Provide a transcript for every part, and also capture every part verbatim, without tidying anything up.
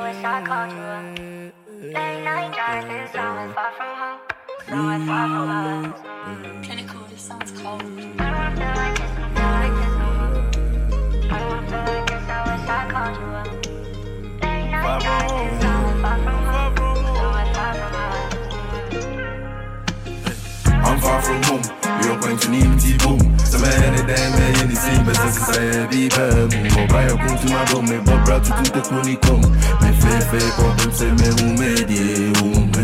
wish I called you up. Late night driving, somewhere far from home, somewhere far from us. Clinical, this sounds cold. I don't wanna feel like this, don't feel like this no more. I don't wanna feel like this, I wish I called you up. Late night driving, somewhere far from home, somewhere far from us. I'm far from home, you're going to need me boom. Some man and damn man in the scene, but since I be bad, move by a boom to my room, and Bob brought to the Kuni come. My fair fair problem say me who made it.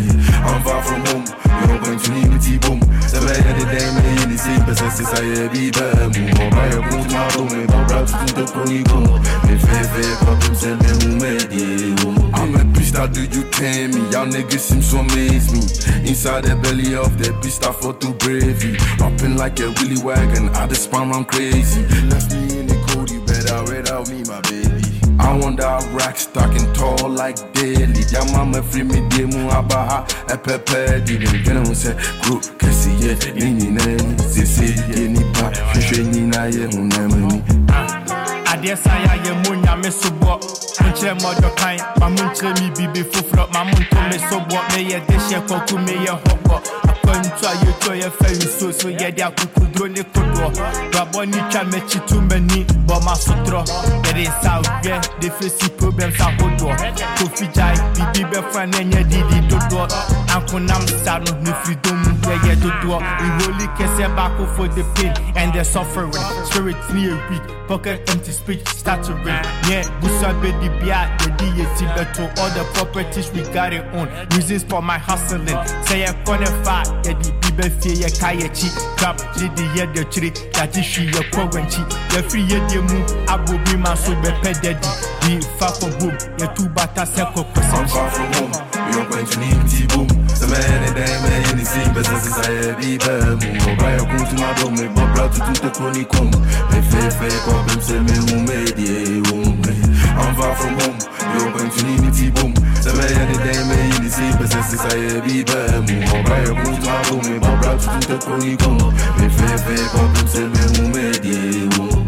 I'm far from home, you're going to need me boom. Some man and damn man in the scene, but since I be bad, move by a boom to my room, and Bob brought to the Kuni come. My fair fair problem say me who made it. I'm a beast, how do you tame me? Y'all niggas seem so amaze me. Inside the belly of the beast, I fought to bravely. Hopping like a willy wagon, I just spam I'm crazy. Left me in the cold, you better without me, my baby. I want that rack stacking tall like daily. Ya mama free me demu abaha e pepe di dem gena won say group kesi ye nini nani sisi ye nipa hwehwe nyina ye hunamani. Adeɛ sa ya ye munya me sobɔ nkyerɛ mɔdɔ kan ma munkyerɛ mi bibi foforo ma munto me sobɔ me ye de hye koku me ye hɔbɔ akwantu aye to ye fa nso so ye de akukudro ne kodɔ babɔ ni twa me chitu mani bɔ ma sotro there is out there the face problems are hodɔ kofi jai bibi be fra na nya didi dodɔ ankonam sa no ne freedom ye ye dodɔ we holy kese back for the pain and the suffering spirit near weak pocket empty speech stuttering. Yeah, Busa baby bia, the D A T better all the properties we got it on. Reasons for my hustling. Say a corner fat, yeah, the people fear ya kayachi. Crap, lady, yeah, the tree, that is she, your covenchi. The free year, the moon, I will be my so be pedadi. We far from home, yeah, two bata circle. I'm far from home, you're going to need me boom. The man and damn man in the scene, but since I be bad, move by a boom to my room, and Bob brought to the Kuni come. They fair fair problem, say me who made it. I'm far from home, you're going to need me boom. The man and damn man in the scene, but since I be bad, move by a boom to my room, and Bob brought to the Kuni come. They fair fair problem, say me who made it.